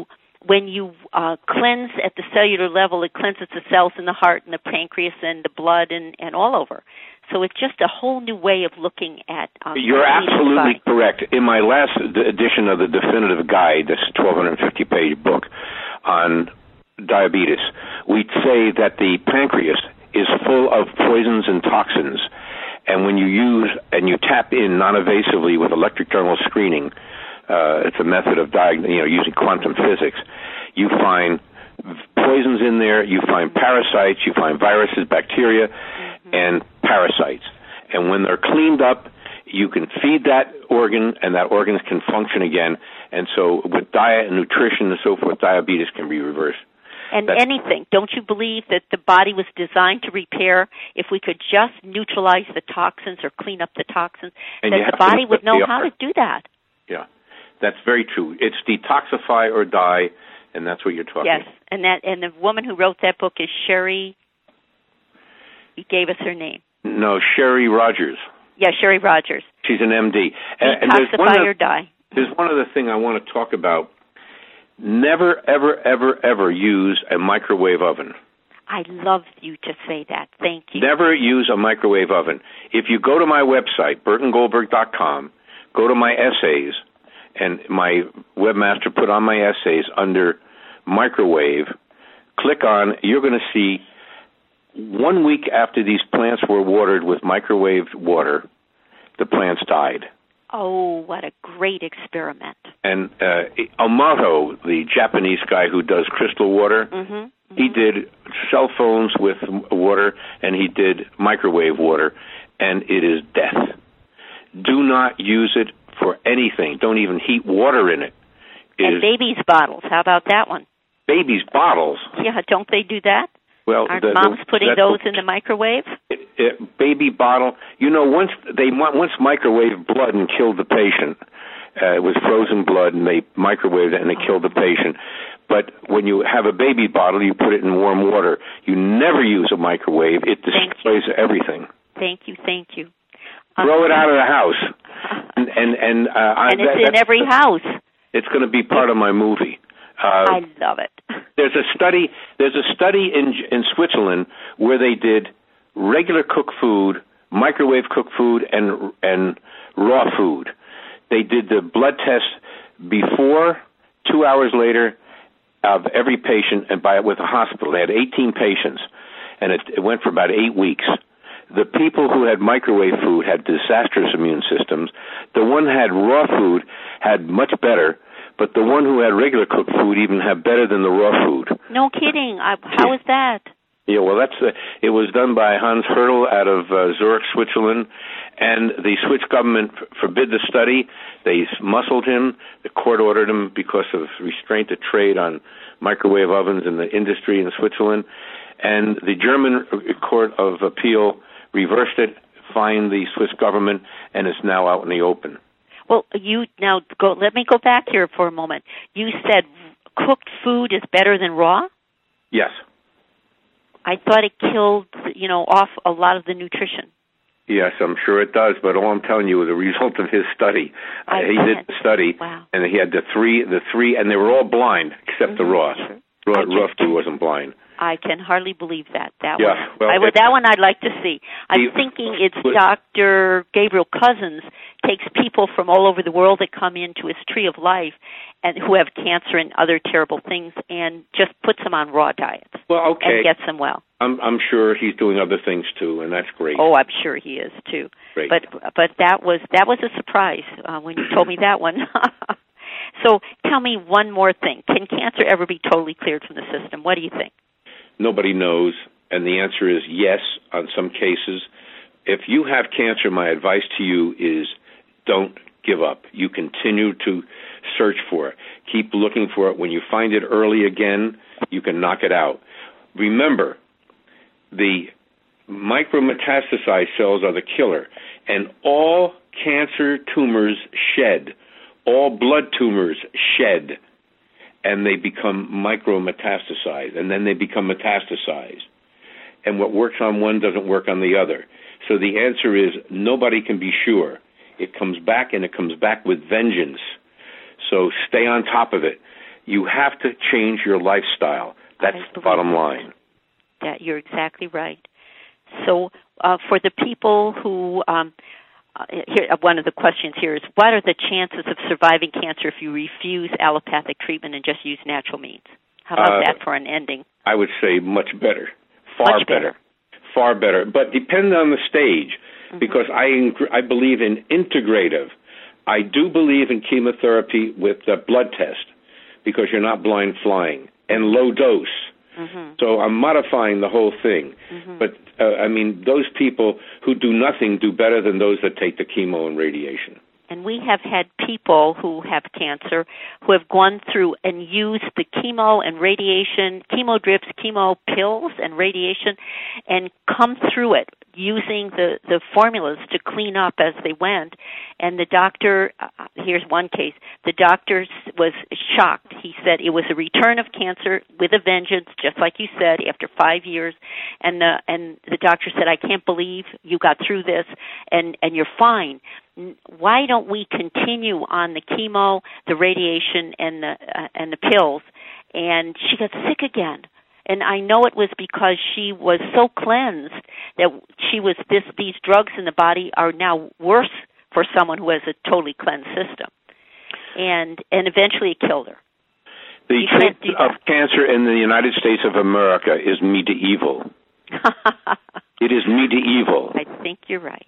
when you uh, cleanse at the cellular level, it cleanses the cells in the heart and the pancreas and the blood and, and all over. So it's just a whole new way of looking at um, You're absolutely correct. In my last edition of the Definitive Guide, this twelve fifty page book on diabetes, we say that the pancreas is full of poisons and toxins, and when you use and you tap in non-invasively with electric thermal screening, uh, it's a method of diag- you know using quantum physics, you find poisons in there, you find parasites, you find viruses, bacteria, mm-hmm. and parasites. And when they're cleaned up, you can feed that organ, and that organ can function again. And so with diet and nutrition and so forth, diabetes can be reversed. And That's, anything. Don't you believe that the body was designed to repair? If we could just neutralize the toxins or clean up the toxins, that the body would know how to do that. Yeah, that's very true. It's detoxify or die, and that's what you're talking about. Yes, and that and the woman who wrote that book is Sherry. You gave us her name. No, Sherry Rogers. Yeah, Sherry Rogers. She's an M D. Detoxify or die. There's one other thing I want to talk about. Never, ever, ever, ever use a microwave oven. I love you to say that. Thank you. Never use a microwave oven. If you go to my website, burton goldberg dot com, go to my essays, and my webmaster put on my essays under microwave, click on, you're going to see one week after these plants were watered with microwave water, the plants died. Oh, what a great experiment. And uh, Amato, the Japanese guy who does crystal water, mm-hmm, mm-hmm. he did cell phones with water, and he did microwave water, and it is death. Do not use it for anything. Don't even heat water in it. it and is, babies' bottles. How about that one? Babies' bottles? Yeah, don't they do that? Well, Aren't the, moms the, putting those in the microwave? It, it, baby bottle. You know, once they once microwaved blood and killed the patient. Uh, it was frozen blood, and they microwaved it, and they oh. killed the patient. But when you have a baby bottle, you put it in warm water. You never use a microwave. It destroys everything. Thank you, thank you. Throw um, it out of the house. and and, and, uh, and I, it's that, in every house. It's going to be part of my movie. Uh, I love it. There's a study. There's a study in in Switzerland where they did regular cooked food, microwave cooked food, and and raw food. They did the blood test before, two hours later, of every patient, and by with a hospital. They had eighteen patients, and it, it went for about eight weeks. The people who had microwave food had disastrous immune systems. The one who had raw food had much better. But the one who had regular cooked food even had better than the raw food. No kidding. I, how is that? Yeah, well, that's uh, it was done by Hans Hertel out of uh, Zurich, Switzerland, and the Swiss government f- forbid the study. They muscled him. The court ordered him because of restraint of trade on microwave ovens in the industry in Switzerland. And the German Court of Appeal reversed it, fined the Swiss government, and it's now out in the open. Well, you now go. Let me go back here for a moment. You said cooked food is better than raw? Yes. I thought it killed, you know, off a lot of the nutrition. Yes, I'm sure it does. But all I'm telling you is the result of his study. Uh, he did the study, wow. and he had the three, the three, and they were all blind except mm-hmm. the raw. Sure. Raw, raw food wasn't blind. I can hardly believe that. That yeah, one, well, I would, that one I'd like to see. I'm the, thinking it's Doctor Gabriel Cousins takes people from all over the world that come into his Tree of Life and who have cancer and other terrible things, and just puts them on raw diets. Well, okay, and gets them well. I'm, I'm sure he's doing other things too, and that's great. Oh, I'm sure he is too. Great. But but that was that was a surprise uh, when you told me that one. So tell me one more thing: can cancer ever be totally cleared from the system? What do you think? Nobody knows, and the answer is yes on some cases. If you have cancer, my advice to you is don't give up. You continue to search for it. Keep looking for it. When you find it early again, you can knock it out. Remember, the micrometastasized cells are the killer, and all cancer tumors shed. All blood tumors shed. And they become micrometastasized, and then they become metastasized. And what works on one doesn't work on the other. So the answer is nobody can be sure. It comes back, and it comes back with vengeance. So stay on top of it. You have to change your lifestyle. That's the bottom line. That you're exactly right. So uh, for the people who, um, uh, here, one of the questions here is, what are the chances of surviving cancer if you refuse allopathic treatment and just use natural means? How about uh, that for an ending? I would say much better, far much better. better, far better. But depending on the stage, mm-hmm. because I I believe in integrative. I do believe in chemotherapy with the blood test because you're not blind flying, and low dose. Mm-hmm. So I'm modifying the whole thing. Mm-hmm. But, uh, I mean, those people who do nothing do better than those that take the chemo and radiation. And we have had people who have cancer who have gone through and used the chemo and radiation, chemo drips, chemo pills and radiation, and come through it using the, the formulas to clean up as they went. And the doctor, uh, here's one case, the doctor was shocked. He said it was a return of cancer with a vengeance, just like you said, after five years. And the, and the doctor said, I can't believe you got through this, and, and you're fine. Why don't we continue on the chemo, the radiation, and the uh, and the pills? And she got sick again. And I know it was because she was so cleansed that she was this. These drugs in the body are now worse for someone who has a totally cleansed system. And and eventually it killed her. The treatment of cancer in the United States of America is medieval. It is medieval. I think you're right.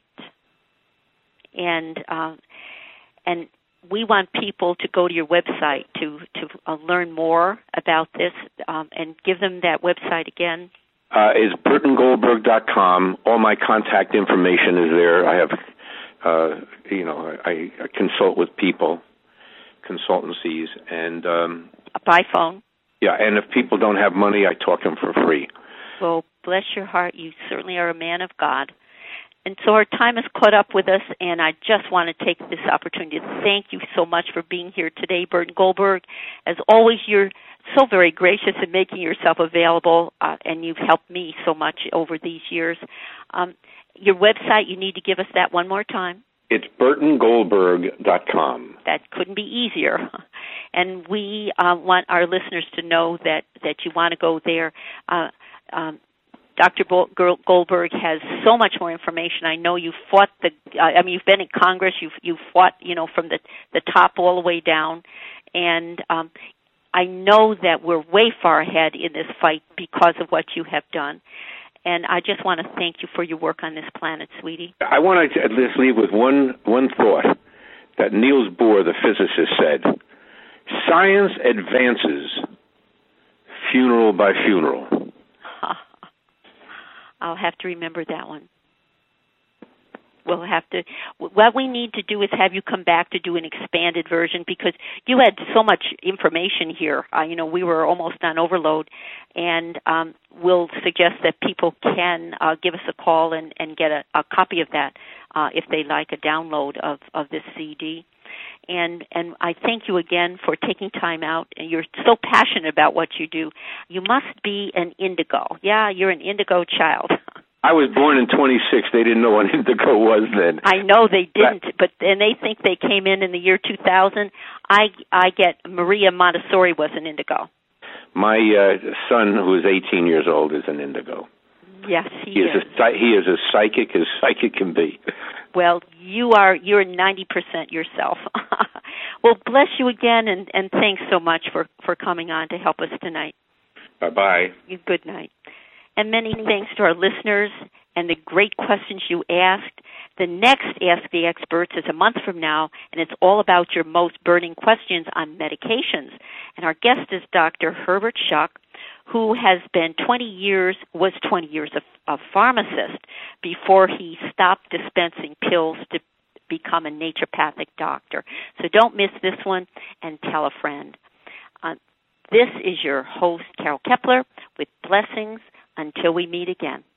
And um, and we want people to go to your website to to uh, learn more about this, um, and give them that website again. Uh, it's burton goldberg dot com. All my contact information is there. I have, uh, you know, I, I consult with people, consultancies, and um, by phone. Yeah, and if people don't have money, I talk them for free. Well, bless your heart. You certainly are a man of God. And so our time has caught up with us, and I just want to take this opportunity to thank you so much for being here today, Burton Goldberg. As always, you're so very gracious in making yourself available, uh, and you've helped me so much over these years. Um, your website, you need to give us that one more time. It's burton goldberg dot com. That couldn't be easier. And we uh, want our listeners to know that, that you want to go there. Uh, um, Doctor Goldberg has so much more information. I know you fought the. I mean, you've been in Congress. You've you've fought, you know, from the the top all the way down, and um, I know that we're way far ahead in this fight because of what you have done. And I just want to thank you for your work on this planet, sweetie. I want to at least leave with one one thought that Niels Bohr, the physicist, said: "Science advances, funeral by funeral." I'll have to remember that one. We'll have to. What we need to do is have you come back to do an expanded version, because you had so much information here. Uh, you know, we were almost on overload, and um, we'll suggest that people can uh, give us a call and, and get a, a copy of that uh, if they like a download of, of this C D. And and I thank you again for taking time out. And you're so passionate about what you do. You must be an indigo. Yeah, you're an indigo child. I was born in twenty-six. They didn't know what indigo was then. I know they didn't, but and they think they came in in the year two thousand. I I get Maria Montessori was an indigo. My uh, son, who is eighteen years old, is an indigo. Yes, he, he is. is. A, he is as psychic as psychic can be. Well, you are. You're ninety percent yourself. Well, bless you again, and, and thanks so much for, for coming on to help us tonight. Bye-bye. Good night. And many thanks to our listeners and the great questions you asked. The next Ask the Experts is a month from now, and it's all about your most burning questions on medications. And our guest is Doctor Herbert Schuck, who has been twenty years, was twenty years a, a pharmacist before he stopped dispensing pills to become a naturopathic doctor. So don't miss this one, and tell a friend. Uh, this is your host, Carol Kepler, with blessings until we meet again.